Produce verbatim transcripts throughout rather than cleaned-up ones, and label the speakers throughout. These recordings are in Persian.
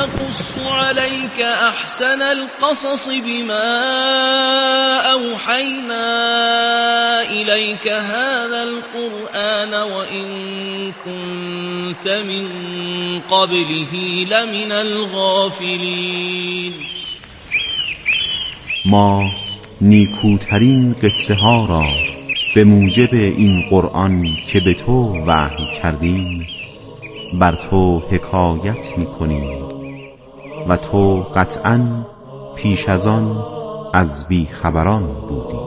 Speaker 1: نقص عليك أحسن القصص بما أوحينا إليك هذا القرآن وإن كنت من قبله لمن الغافلين.
Speaker 2: ما نیکوترین قصه ها را به موجب این قرآن که به تو وحی کردیم بر تو حکایت می‌کنیم و تو قطعاً پیش از آن از بی خبران بودی.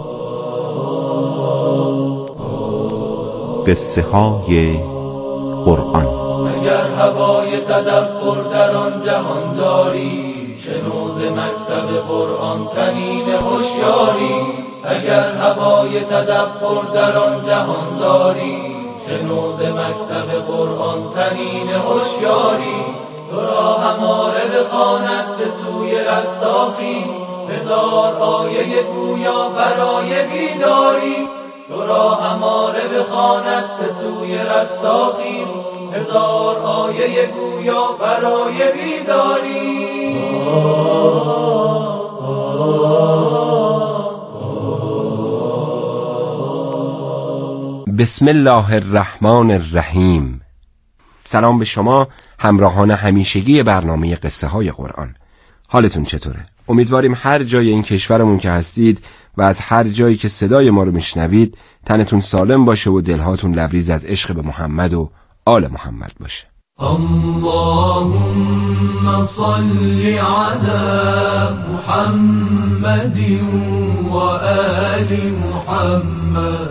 Speaker 2: قصه های قرآن.
Speaker 3: اگر هوای تدبر در آن جهان داری، شنو ز مکتب قرآن تنین هوشیاری. اگر هوای تدبر در آن جهان داری، شنو ز مکتب قرآن تنین هوشیاری. تو را هماره بخواند به سوی رستاخی، هزار آیه گویا برای بیداری. تو را هماره بخواند به سوی رستاخی، هزار آیه گویا برای بیداری.
Speaker 4: بسم الله الرحمن الرحیم. سلام به شما همراهان همیشگی برنامه قصه های قرآن. حالتون چطوره؟ امیدواریم هر جای این کشورمون که هستید و از هر جایی که صدای ما رو میشنوید تنتون سالم باشه و دلهاتون لبریز از عشق به محمد و آل محمد باشه.
Speaker 3: اللهم صل على محمد و آل محمد.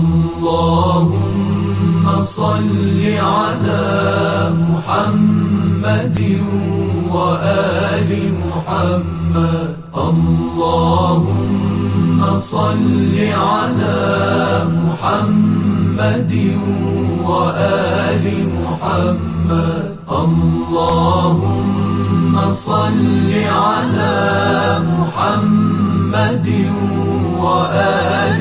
Speaker 3: اللهم صل على محمد و آل محمد. اللهم صل على محمد و آل محمد. اللهم صل على محمد و آل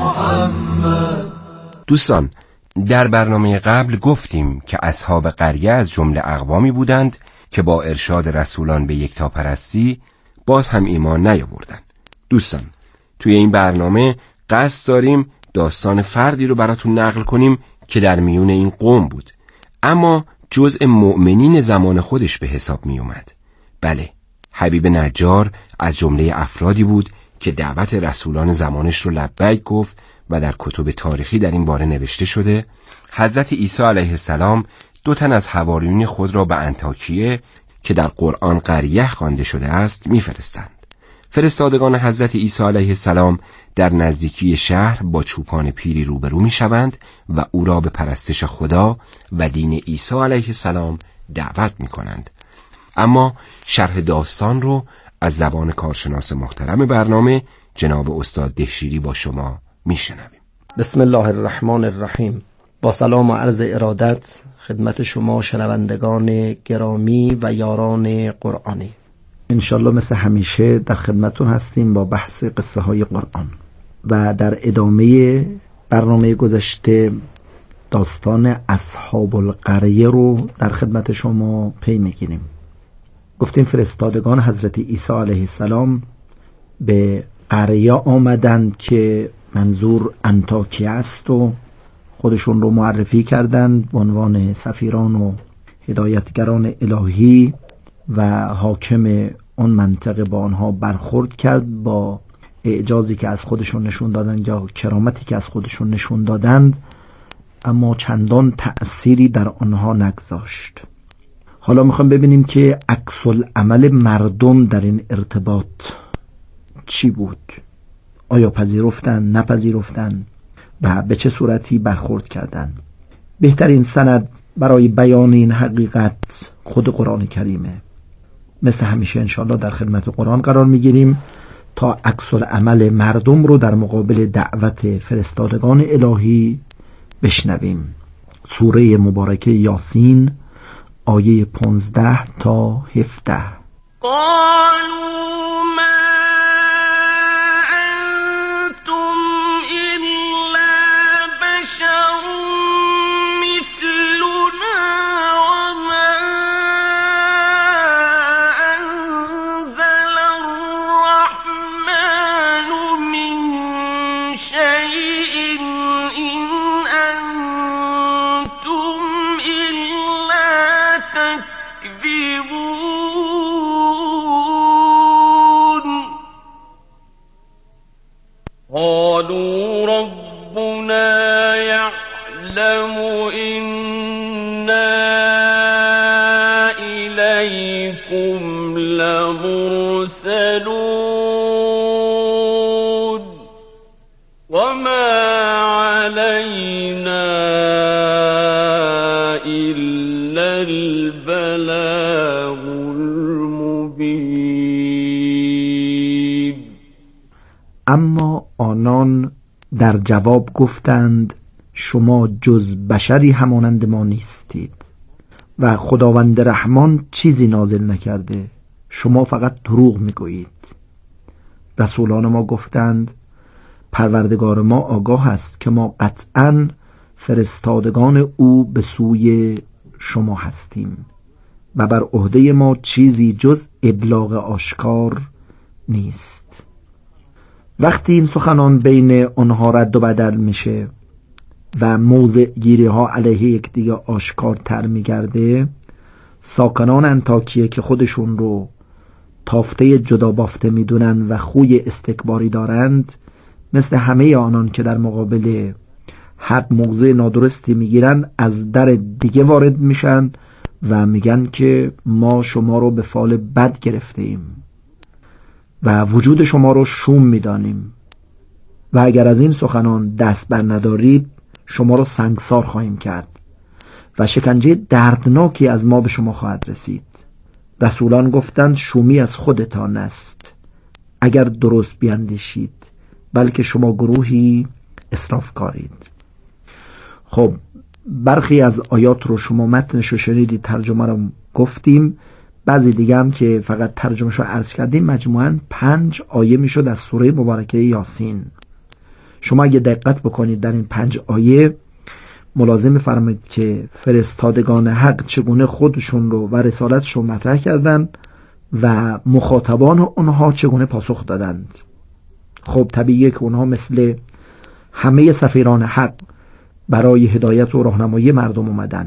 Speaker 3: محمد.
Speaker 4: دوستان، در برنامه قبل گفتیم که اصحاب قریه از جمله اقوامی بودند که با ارشاد رسولان به یکتاپرستی باز هم ایمان نیاوردند. دوستان، توی این برنامه قصد داریم داستان فردی رو براتون نقل کنیم که در میون این قوم بود، اما جزء مؤمنین زمان خودش به حساب می اومد. بله، حبیب نجار از جمله افرادی بود که دعوت رسولان زمانش رو لبیک گفت و در کتب تاریخی در این باره نوشته شده حضرت عیسی علیه السلام دو تن از حواریون خود را به انطاکیه که در قرآن قریه خوانده شده است میفرستند. فرستادگان حضرت عیسی علیه السلام در نزدیکی شهر با چوپان پیری روبرو میشوند و او را به پرستش خدا و دین عیسی علیه السلام دعوت میکنند. اما شرح داستان رو از زبان کارشناس محترم برنامه جناب استاد دهشیری با شما میشنویم.
Speaker 5: بسم الله الرحمن الرحیم. با سلام و عرض ارادت خدمت شما شنوندگان گرامی و یاران قرآنی. انشالله مثل همیشه در خدمتون هستیم با بحث قصه های قرآن و در ادامه برنامه گذشته داستان اصحاب القریه رو در خدمت شما پی میگیریم. گفتیم فرستادگان حضرت عیسی علیه السلام به قریه آمدند که منظور انطاکیه است و خودشون رو معرفی کردند به عنوان سفیران و هدایتگران الهی و حاکم اون منطقه با آنها برخورد کرد با اعجازی که از خودشون نشون دادند یا کرامتی که از خودشون نشون دادند، اما چندان تأثیری در آنها نگذاشت. حالا میخوام ببینیم که عکس العمل مردم در این ارتباط چی بود؟ آیا پذیرفتن، نپذیرفتن و به چه صورتی برخورد کردن؟ بهترین سند برای بیان این حقیقت خود قرآن کریمه. مثل همیشه انشاءالله در خدمت قرآن قرار میگیریم تا عکس العمل مردم رو در مقابل دعوت فرستادگان الهی بشنویم. سوره مبارکه یاسین آیه پانزده تا هفده.
Speaker 6: قالوا ما انتم الا بشر مثلنا وما قالوا ربنا يعلم إنا إليكم لمرسلون وما علينا إلا البلاغ المبين.
Speaker 5: اما آنان در جواب گفتند شما جز بشری همانند ما نیستید و خداوند رحمان چیزی نازل نکرده، شما فقط دروغ میگویید. رسولان ما گفتند پروردگار ما آگاه است که ما قطعاً فرستادگان او به سوی شما هستیم و بر عهده ما چیزی جز ابلاغ آشکار نیست. وقتی این سخنان بین آنها رد و بدل میشه و موضع گیری ها علیه یکدیگر آشکارتر میگرده، ساکنان انطاکیه که خودشون رو تافته جدا بافته میدونن و خوی استکباری دارند، مثل همه آنان که در مقابل حق موضع نادرستی میگیرن از در دیگه وارد میشن و میگن که ما شما رو به فال بد گرفته ایم و وجود شما رو شوم میدانیم و اگر از این سخنان دست بر ندارید شما رو سنگسار خواهیم کرد و شکنجه دردناکی از ما به شما خواهد رسید. رسولان گفتند شومی از خودتان است اگر درست بیندیشید، بلکه شما گروهی اسرافکارید. خب برخی از آیات رو شما متنش رو شنیدید، ترجمه رو گفتیم، بعضی دیگه هم که فقط ترجمهش رو عرض کردیم. مجموعاً پنج آیه میشد از سوره مبارکه یاسین. شما اگه دقت بکنید در این پنج آیه ملاحظه می‌فرمایید که فرستادگان حق چگونه خودشون رو و رسالتشون مطرح کردن و مخاطبان اونها چگونه پاسخ دادند. خب طبیعیه که اونها مثل همه سفیران حق برای هدایت و راهنمایی مردم اومدن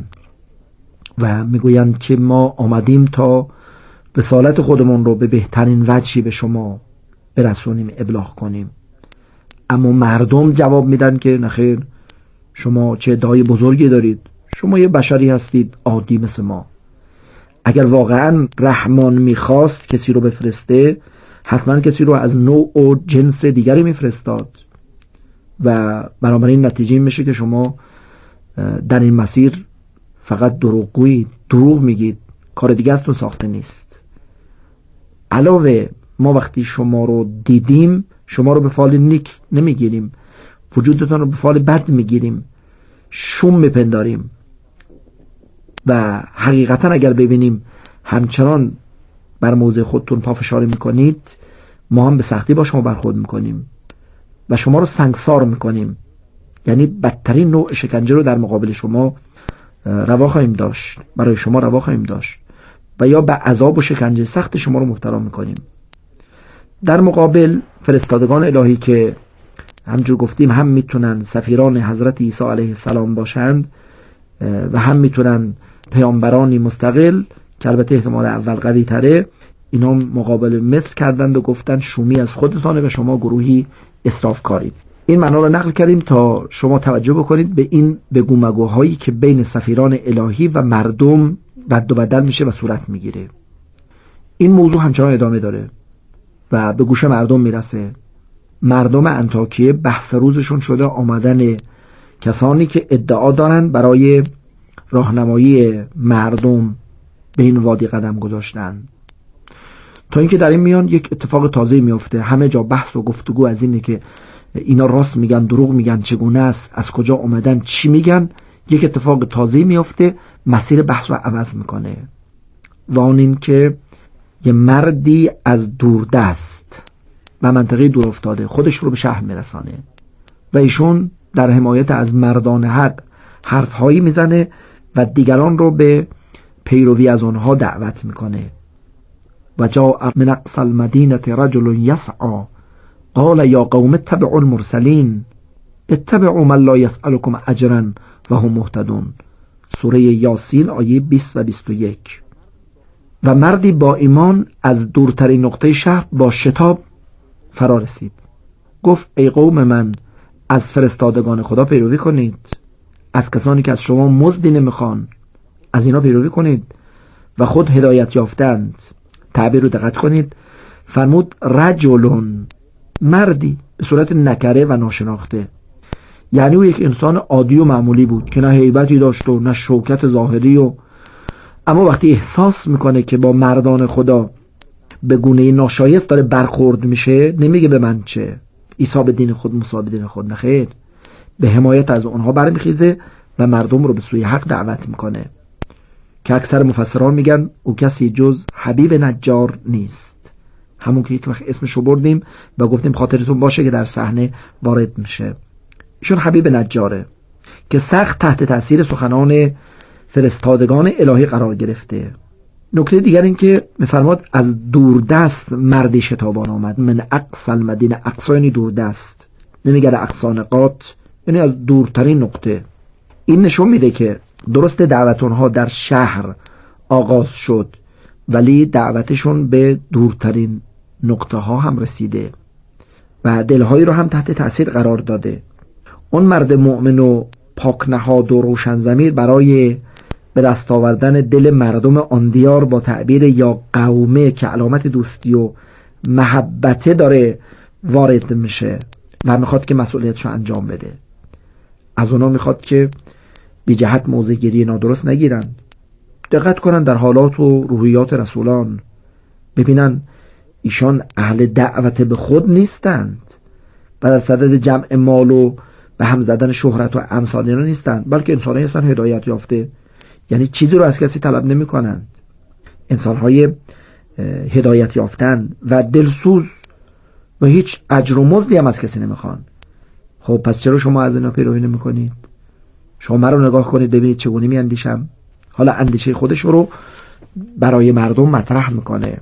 Speaker 5: و میگویند که ما آمدیم تا رسالت خودمون رو به بهترین وجهی به شما برسونیم، ابلاغ کنیم. اما مردم جواب میدن که نخیر، شما چه ادعای بزرگی دارید، شما یه بشری هستید عادی مثل ما. اگر واقعا رحمان میخواست کسی رو بفرسته حتما کسی رو از نوع و جنس دیگری میفرستاد و بنابراین نتیجه میشه که شما در این مسیر فقط دروغگویید، دروغ میگید، کار دیگه ازتون ساخته نیست. علاوه ما وقتی شما رو دیدیم شما رو به فال نیک نمیگیریم، وجودتون رو به فال بد میگیریم، شوم میپنداریم و حقیقتا اگر ببینیم همچنان بر موضع خودتون پافشاری میکنید، ما هم به سختی با شما برخورد میکنیم و شما رو سنگسار میکنیم. یعنی بدترین نوع شکنجه رو در مقابل شما روا خواهیم داشت، برای شما روا خواهیم داشت و یا به عذاب و شکنجه سخت شما رو مبتلا میکنیم. در مقابل فرستادگان الهی که همجور گفتیم هم میتونن سفیران حضرت عیسی علیه السلام باشند و هم میتونن پیامبرانی مستقل که البته احتمال اول قوی تره، اینا مقابل مثل کردند و گفتن شومی از خودتانه و شما گروهی اسرافکارید. این معنا رو نقل کردیم تا شما توجه بکنید به این بگو مگوهایی که بین سفیران الهی و مردم رد و بدل میشه و صورت میگیره. این موضوع همچنان ادامه داره و به گوش مردم میرسه. مردم انطاکیه بحث روزشون شده آمدن کسانی که ادعا دارن برای راهنمایی مردم به این وادی قدم گذاشتن، تا اینکه در این میان یک اتفاق تازه میفته. همه جا بحث و گفتگو از اینه که اینا راست میگن، دروغ میگن، چگونه است، از کجا اومدن، چی میگن. یک اتفاق تازه میفته، مسیر بحث رو عوض میکنه و اون این که یه مردی از دوردست و منطقه دور افتاده خودش رو به شهر میرسانه و ایشون در حمایت از مردان حق حرفهایی میزنه و دیگران رو به پیروی از اونها دعوت میکنه. و جاء من اقصى المدینه رجل یسعی قال یا قوم اتبعوا المرسلین اتبعوا من لا یسألکم اجرا و هم مهتدون. سوره یاسین آیه بیست و بیست و یک. و مردی با ایمان از دورترین نقطه شهر با شتاب فرا رسید. گفت ای قوم من، از فرستادگان خدا پیروی کنید، از کسانی که از شما مزدی نمیخوان از اینا پیروی کنید و خود هدایت یافتند. تعبیر رو دقت کنید، فرمود رجلون، مردی به صورت نکره و ناشناخته، یعنی او یک انسان عادی و معمولی بود که نه هیبتی داشت و نه شوکت ظاهری، و اما وقتی احساس میکنه که با مردان خدا به گونه ناشایست داره برخورد میشه، نمیگه به من چه، عیسی به دین خود موسی به دین خود، نخیر، به حمایت از اونها برمیخیزه و مردم رو به سوی حق دعوت میکنه که اکثر مفسران میگن او کسی جز حبیب نجار نیست، همون که یک وقت اسمشو بردیم و گفتیم خاطرتون باشه که در صحنه وارد میشه. ایشون حبیب نجاره که سخت تحت تاثیر سخنان فرستادگان الهی قرار گرفته. نکته دیگر این که میفرماد از دوردست مردی شتابان آمد، من اقصى المدینه، اقصا یعنی دوردست، نمیگه اقصا نقاط، یعنی از دورترین نقطه. این نشون میده که درست دعوتونها در شهر آغاز شد ولی دعوتشون به دورترین نقطه ها هم رسیده و دلهایی رو هم تحت تأثیر قرار داده. اون مرد مؤمن و پاک نهاد و روشن ضمیر برای به دست آوردن دل مردم آن دیار با تعبیر یا قومه که علامت دوستی و محبته داره وارد میشه و میخواد که مسئولیتشو انجام بده. از اونا میخواد که بی جهت موضع گیری نادرست نگیرن، دقت کنن در حالات و روحیات رسولان، ببینن ایشان اهل دعوت به خود نیستند و در صدد جمع مال و به هم زدن شهرت و امثال اینا نیستند، بلکه انسان‌هایی هستند هدایت یافته، یعنی چیزی رو از کسی طلب نمی کنند، انسان‌های هدایت یافتن و دلسوز و هیچ اجر و مزدی هم از کسی نمیخوان. خب پس چرا شما از اینا پیروی نمی کنید؟ شما من رو نگاه کنید ببینید چگونه می اندیشم. حالا اندیشه خودش رو برای مردم مطرح میکنه،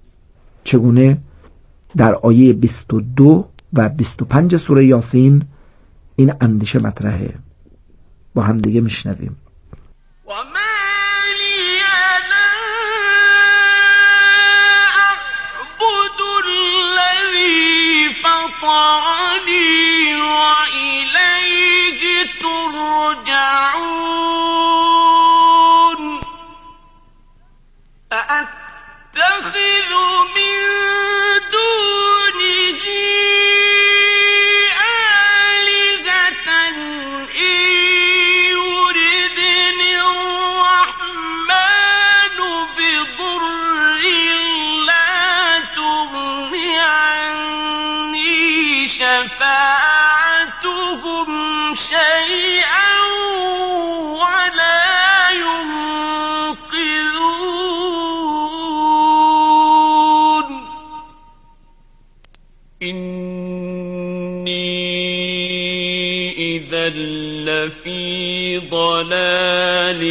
Speaker 5: چگونه در آیه بیست و دو و بیست و پنج سوره یاسین این اندیشه مطرحه. با هم دیگه میشنویم.
Speaker 6: لفی ضلال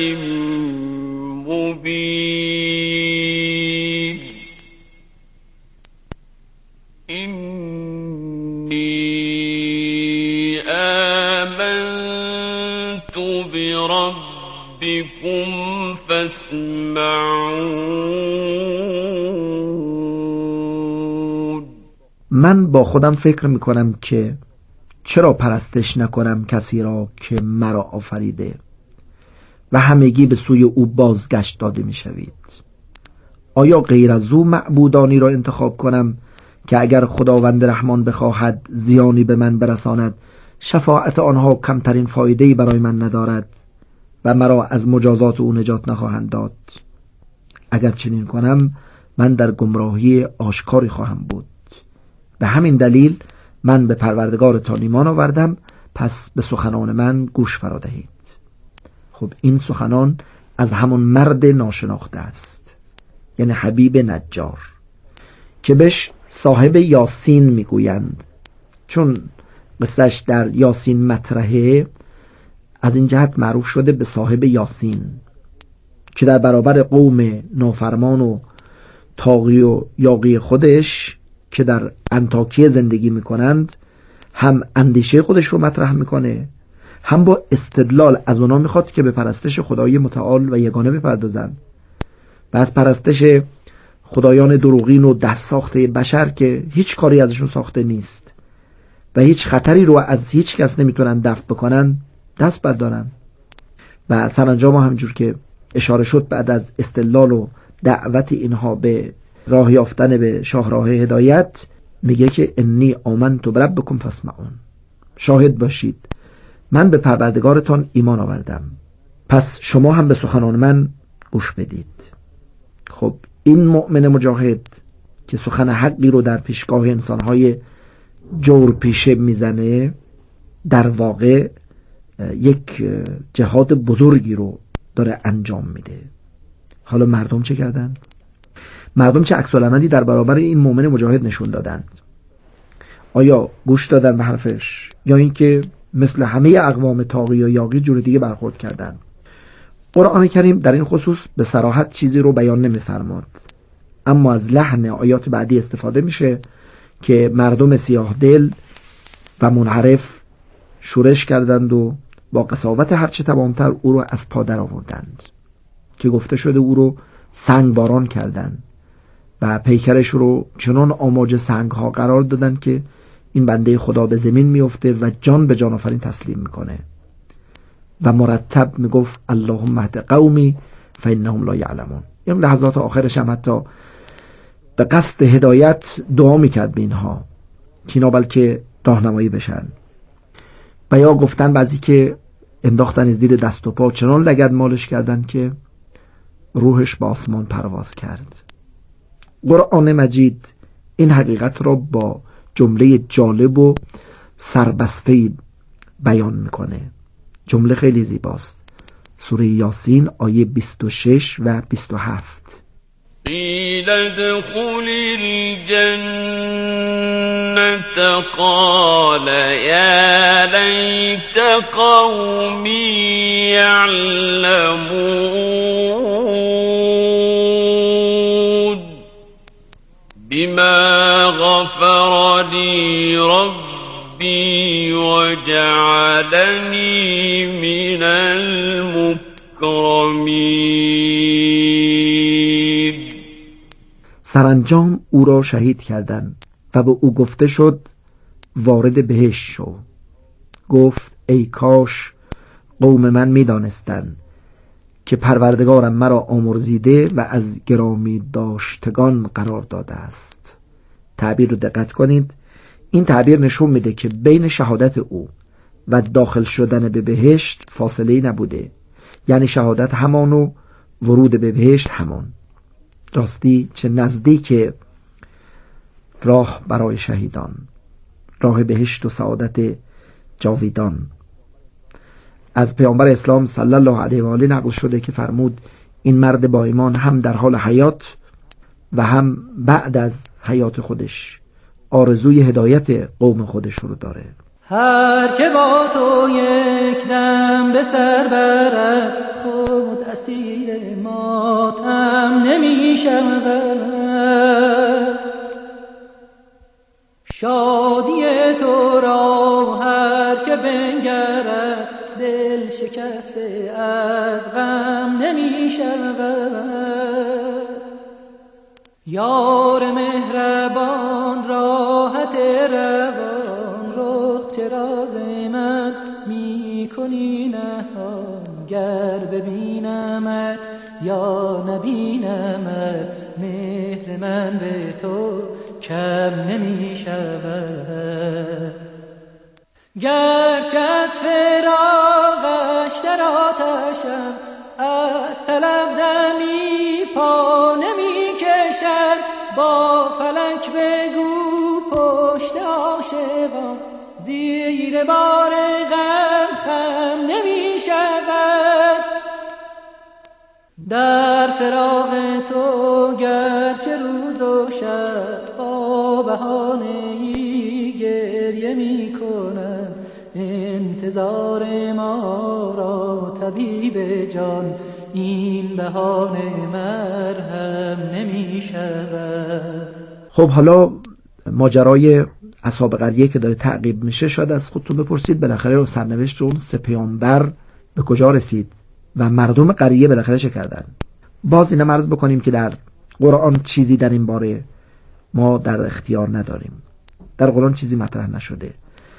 Speaker 6: مبین اینی آمنت بربکم فاسمعون.
Speaker 5: من با خودم فکر میکنم که چرا پرستش نکنم کسی را که مرا آفریده و همگی به سوی او بازگشت داده می شوید؟ آیا غیر از او معبودانی را انتخاب کنم که اگر خداوند رحمان بخواهد زیانی به من برساند شفاعت آنها کمترین فایده‌ای برای من ندارد و مرا از مجازات او نجات نخواهند داد؟ اگر چنین کنم من در گمراهی آشکاری خواهم بود. به همین دلیل من به پروردگارتان ایمان آوردم، پس به سخنان من گوش فرا دهید. خب این سخنان از همون مرد ناشناخته است، یعنی حبیب نجار که بهش صاحب یاسین میگویند، چون قصهش در یاسین مطرحه از این جهت معروف شده به صاحب یاسین که در برابر قوم نافرمان و طاغی و یاغی خودش که در انطاکیه زندگی میکنند هم اندیشه خودش رو مطرح میکنه، هم با استدلال از اونا میخواد که به پرستش خدای متعال و یگانه بپردازن و از پرستش خدایان دروغین و دست ساخته بشر که هیچ کاری ازشون ساخته نیست و هیچ خطری رو از هیچ کس نمیتونن دفع بکنن دست بردارن. و سرانجام همجور که اشاره شد بعد از استدلال و دعوت اینها به راه یافتن به شاهراه هدایت میگه که انی آمنت بربکم فاسمعون، شاهد باشید من به پروردگارتان ایمان آوردم پس شما هم به سخنان من گوش بدید. خب این مؤمن مجاهد که سخن حقی رو در پیشگاه انسانهای جور پیشه میزنه در واقع یک جهاد بزرگی رو داره انجام میده. حالا مردم چه کردن؟ مردم چه عکس العملی در برابر این مؤمن مجاهد نشون دادند؟ آیا گوش دادن به حرفش یا اینکه مثل همه اقوام طاغی و یاغی جور دیگه برخورد کردن؟ قرآن کریم در این خصوص به صراحت چیزی رو بیان نمی‌فرماد، اما از لحن آیات بعدی استفاده میشه که مردم سیاه دل و منحرف شورش کردند و با قساوت هرچه تمامتر او رو از پا در آوردند که گفته شده او رو سنگ باران کردند و پیکرش رو چنان آماج سنگ ها قرار دادن که این بنده خدا به زمین میفته و جان به جان آفرین تسلیم میکنه و مرتب میگفت اللهم اهد قومی فانهم لا یعلمون. این لحظات آخرش هم حتی به قصد هدایت دعا میکرد به اینها که اینا بلکه راهنمایی بشن. و یا گفتن بعضی که انداختن زیر دست و پا چنان لگد مالش کردن که روحش به آسمان پرواز کرد. قرآن مجید این حقیقت را با جمله جالب و سربسته بیان میکنه. جمله خیلی زیباست. سوره یاسین آیه بیست و شش و بیست و هفت.
Speaker 6: قیل ادخل الجنة قال یا لیت قومی یعلمون بما غفر لی ربی وجعلنی من المکرمین.
Speaker 5: سرانجام او را شهید کردند و به او گفته شد وارد بهشت شو. گفت ای کاش قوم من می دانستند که پروردگارم مرا آمرزیده و از گرامی داشتگان قرار داده است. تعبیر رو دقت کنید. این تعبیر نشون میده که بین شهادت او و داخل شدن به بهشت فاصله نبوده، یعنی شهادت همان و ورود به بهشت همان. راستی چه نزدیک راه برای شهیدان، راه بهشت و سعادت جاویدان. از پیامبر اسلام صلی الله علیه و آله نقل شده که فرمود این مرد با ایمان هم در حال حیات و هم بعد از حیات خودش آرزوی هدایت قوم خودش رو داره.
Speaker 7: هر که با تو یک دم به سر برد خود اسیر ماتم نمی شود. شادی تو را هر که بنگرد دل شکسته از غم نمی شود. یار مهربان راحت روان رخ چرا ز من می کنی نهان، گر ببینمت یا نبینمت مهر من به تو کم نمی شود. گرچه از فراقش در آتشم از طلب دمی پا نمی کشد، با فلک بگو پشت عاشقان زیر بار غم خم نمی شود. در فراق تو گرچه روز و شب با بهانه‌ای گریه می کنم، انتظار ما را طبیب جان این بهانه مرهم نمی شود.
Speaker 5: خب حالا ماجرای اصحاب قریه که داره تعقیب میشه، شاید از خودتون بپرسید بالاخره رو سرنوشت اون سه پیامبر به کجا رسید و مردم قریه بالاخره چه کردن؟ باز اینم عرض بکنیم که در قرآن چیزی در این باره ما در اختیار نداریم، در قرآن چیزی مطرح نشده.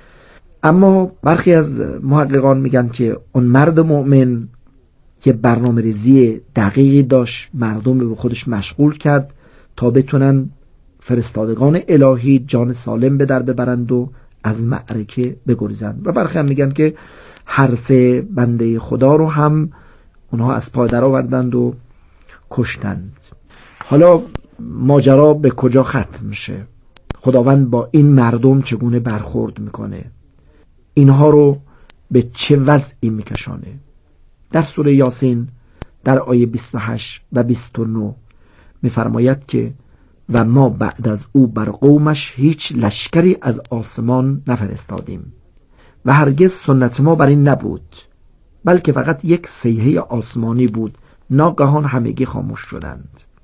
Speaker 5: اما برخی از محققان میگن که اون مرد مؤمن که برنامه ریزی دقیقی داشت، مردم به خودش مشغول کرد تا بتونن فرستادگان الهی جان سالم به در ببرند و از معرکه بگریزند. و برخی هم میگن که هر سه بنده خدا رو هم اونها از پای در آوردند و کشتند. حالا ماجرا به کجا ختم میشه؟ خداوند با این مردم چگونه برخورد میکنه؟ اینها رو به چه وضعی میکشانه؟ در سوره یاسین در آیه بیست و هشت و بیست و نه میفرماید که و ما بعد از او بر قومش هیچ لشکری از آسمان نفرستادیم و هرگز سنت ما بر این نبود، بلکه فقط یک صیحه آسمانی بود، ناگهان همگی خاموش شدند.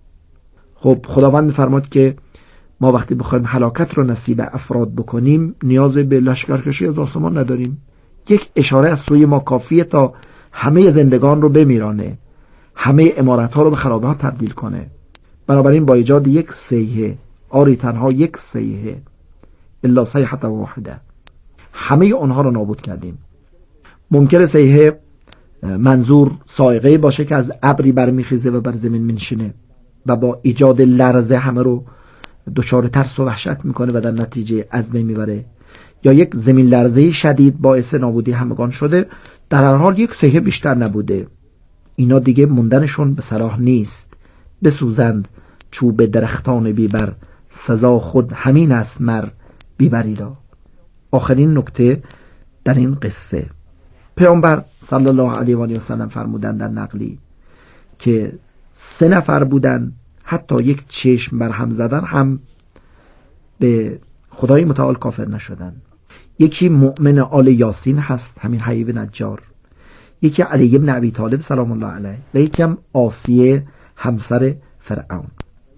Speaker 5: خب خداوند میفرماد که ما وقتی بخوایم هلاکت رو نصیب افراد بکنیم نیاز به لشکرکشی از آسمان نداریم. یک اشاره از سوی ما کافیه تا همه زندگان رو بمیرانه، همه عمارت ها رو به خرابه ها تبدیل کنه. بنابراین با ایجاد یک صیحه، آری تنها یک صیحه، الا صیحه واحده، همه اونها رو نابود کردیم. ممکنه صیحه منظور صاعقه باشه که از ابری برمیخیزه و بر زمین میشینه و با ایجاد لرزه همه رو دچار ترس و وحشت میکنه و در نتیجه از بین میبره، یا یک زمین لرزه شدید باعث نابودی همگان شده. در هر حال یک صیحه بیشتر نبوده. اینا دیگه موندنشون به صلاح نیست. بسوزند چوب درختان بیبر، سزا خود همین است مر بیبریدا. آخرین نکته در این قصه، پیامبر صلی الله علیه و آله و سلم فرمودند در نقلی که سه نفر بودن حتی یک چشم بر هم زدن هم به خدای متعال کافر نشدن. یکی مؤمن آل یاسین هست، همین حبیب نجار، یکی علی بن ابی طالب سلام الله علیه و یکی هم آسیه همسر فرعون.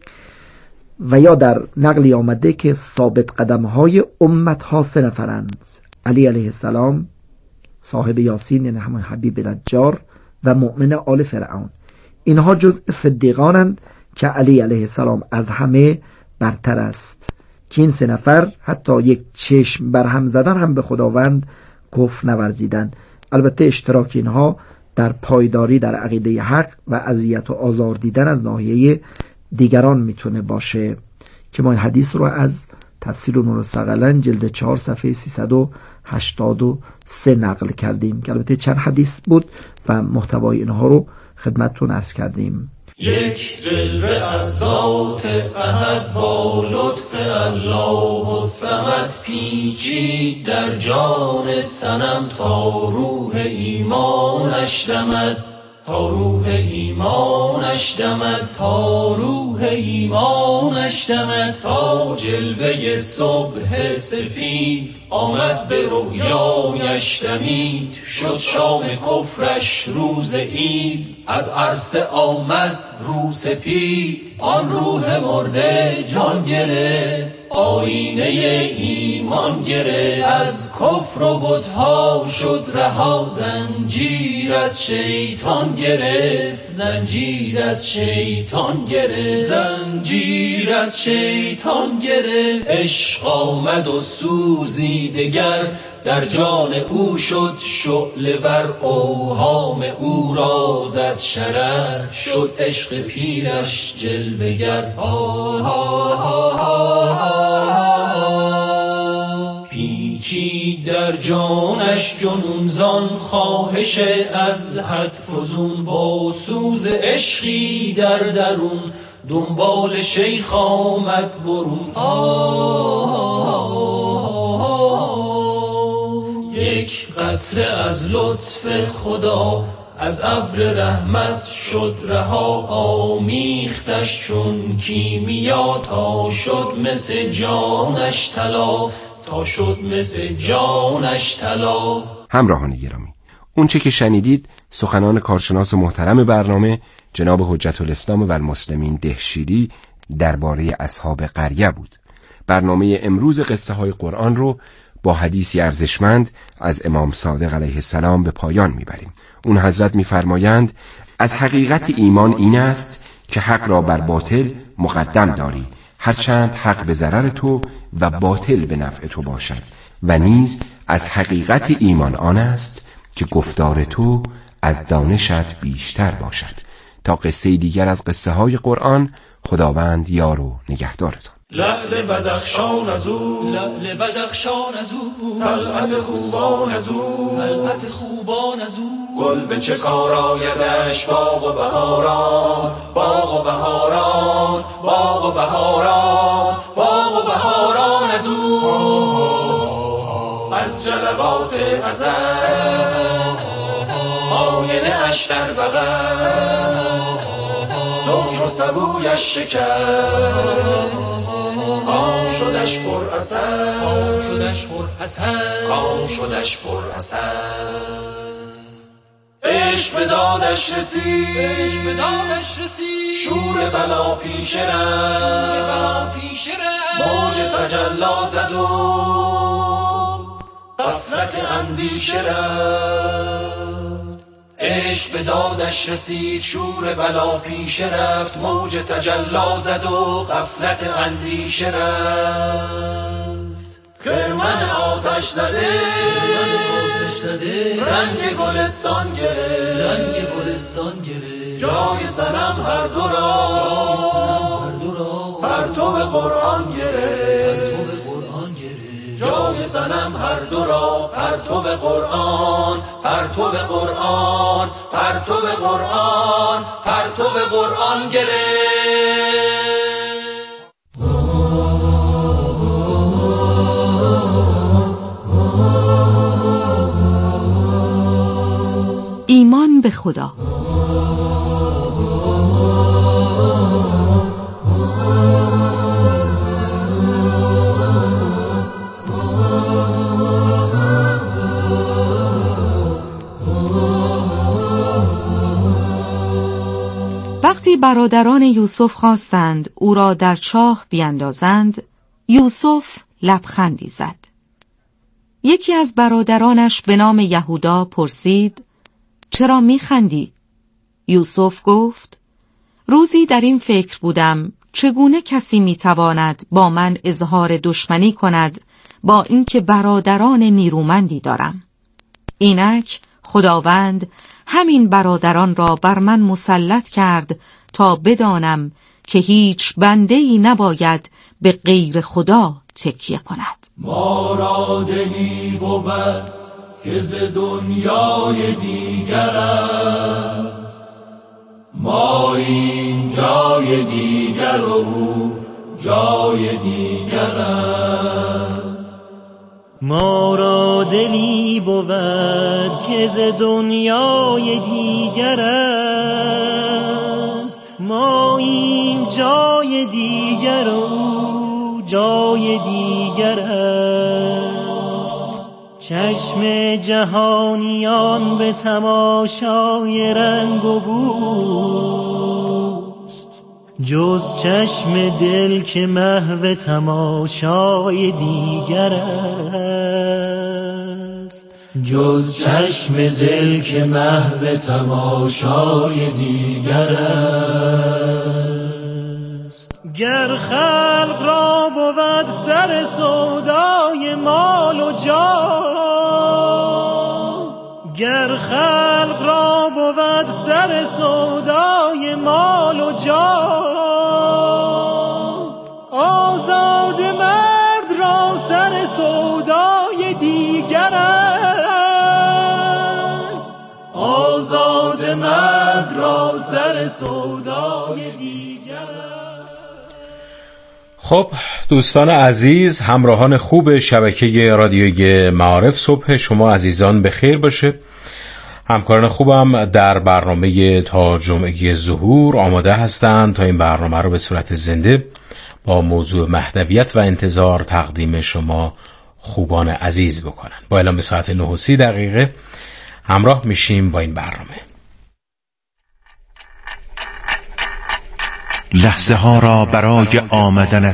Speaker 5: و یا در نقلی آمده که ثابت قدم های امت ها سه نفرند، علی علیه السلام صاحب یاسین یعنی همون حبیب نجار و مؤمن آل فرعون. اینها جزء صدیقانند که علی علیه السلام از همه برتر است، که این سه نفر حتی یک چشم بر هم زدن هم به خداوند کفر نورزیدن. البته اشتراک اینها در پایداری در عقیده حق و اذیت و آزار دیدن از ناحیه دیگران میتونه باشه که ما این حدیث رو از تفسیر نور الثقلین جلد چهار صفحه سیصد و هشتاد و سه نقل کردیم که البته چند حدیث بود و محتوای اینها رو خدمتتون عرض کردیم.
Speaker 3: یک جلوه از ذات احد با لطف الله الصمد پیچید در جان صنم تا روح ایمانش دمد، تا روح ایمانش دمد، تا روح ایمانش دمد، تا جلوه صبح سفید آمد به رویایش دمید، شد شام کفرش روز عید، از عرصه آمد رو سپید، آن روح مرده جان گرفت، آینه ایمان گرفت، از کفر و بت‌ها شد رها، زنجیر از شیطان گرفت، زنجیر از شیطان گرفت، زنجیر از شیطان گرفت، عشق آمد و سوزی دگر در جان او شد شعله ور، اوهام او را زد شرر، شد عشق پیرش جلوگر. پیچید در جانش جنون زان، خواهش از حد فزون، با سوز عشقی در درون، دنبال شیخ آمد برون. یک قطره از لطف خدا از ابر رحمت شد رها، آمیختش چون کیمیا تا شد مثل جانش طلا، تا شد مثل جانش طلا.
Speaker 4: همراهان گرامی، اون چه که شنیدید سخنان کارشناس محترم برنامه جناب حجت الاسلام و المسلمین دهشیری درباره اصحاب قریه بود. برنامه امروز قصه های قرآن رو با حدیثی ارزشمند از امام صادق علیه السلام به پایان میبریم. اون حضرت میفرمایند از حقیقت ایمان این است که حق را بر باطل مقدم داری، هرچند حق به ضرر تو و باطل به نفع تو باشد. و نیز از حقیقت ایمان آن است که گفتار تو از دانشت بیشتر باشد. تا قصه دیگر از قصه های قرآن. خداوند یار و نگهدارتان.
Speaker 3: لعل بدخشان از او،
Speaker 1: لعل بدخشان از او،
Speaker 3: طلعت خوبان از او،
Speaker 1: طلعت خوبان از او،
Speaker 3: گل به چه کار آیدش باغ و بهاران، باغ و بهاران، باغ و بهاران، باغ و بهاران از او، از جلوات ازل آینه اش در بغل، سکر و سبویش شکست، کام شدش پر عسل،
Speaker 1: کام شدش پر عسل،
Speaker 3: کام شدش پر عسل. عشق به دادش رسید،
Speaker 1: عشق به دادش رسید،
Speaker 3: شور بلا پیش رفت،
Speaker 1: شور بلا پیش رفت،
Speaker 3: موج تجلا زد و غفلت اندیشه رفت. عشق به دادش رسید، شور بلا پیش رفت، موج تجلا زد و غفلت اندیشه رفت. خرمن آتش زده،
Speaker 1: آتش زده،
Speaker 3: رنگ گلستان گرفت،
Speaker 1: رنگ گلستان گرفت،
Speaker 3: جای صنم هر دو را،
Speaker 1: جای صنم هر دو را،
Speaker 3: پرتو قرآن گرفت،
Speaker 1: پرتو قرآن گرفت،
Speaker 3: جای صنم هر دو را، پرتو قرآن، پرتو قرآن، پرتو قرآن، پرتو قرآن گرفت.
Speaker 8: ایمان به خدا. وقتی برادران یوسف خواستند او را در چاه بیندازند، یوسف لبخندی زد. یکی از برادرانش به نام یهودا پرسید: چرا میخندی؟ یوسف گفت: روزی در این فکر بودم چگونه کسی میتواند با من اظهار دشمنی کند با اینکه برادران نیرومندی دارم. اینک خداوند همین برادران را بر من مسلط کرد تا بدانم که هیچ بنده‌ای نباید به غیر خدا تکیه کند.
Speaker 3: ما را دلی بود که ز دنیای دیگر است، ما این جای دیگر و او جای دیگر است.
Speaker 9: ما را دلی بود که ز دنیای دیگر است، ما این جای دیگر و او جای دیگر است. چشم جهانیان به تماشای رنگ و بوست، جز چشم دل که محو تماشای دیگر است،
Speaker 3: جز چشم دل که محو تماشای دیگر است.
Speaker 9: گر خلق را بود سر سودای مال و جاه، گر خلق را بود سر سودای مال و جاه، آزاد مرد را سر سودای دیگر است،
Speaker 3: آزاد مرد را سر سودای دیگر.
Speaker 10: خب دوستان عزیز، همراهان خوب شبکه رادیوی معارف، صبح شما عزیزان به خیر باشه. همکاران خوبم در برنامه تا جمعه ظهور آماده هستند تا این برنامه رو به صورت زنده با موضوع مهدویت و انتظار تقدیم شما خوبان عزیز بکنن. با اعلام ساعت نه و سی دقیقه همراه میشیم با این برنامه.
Speaker 2: لحظه ها را برای آمدن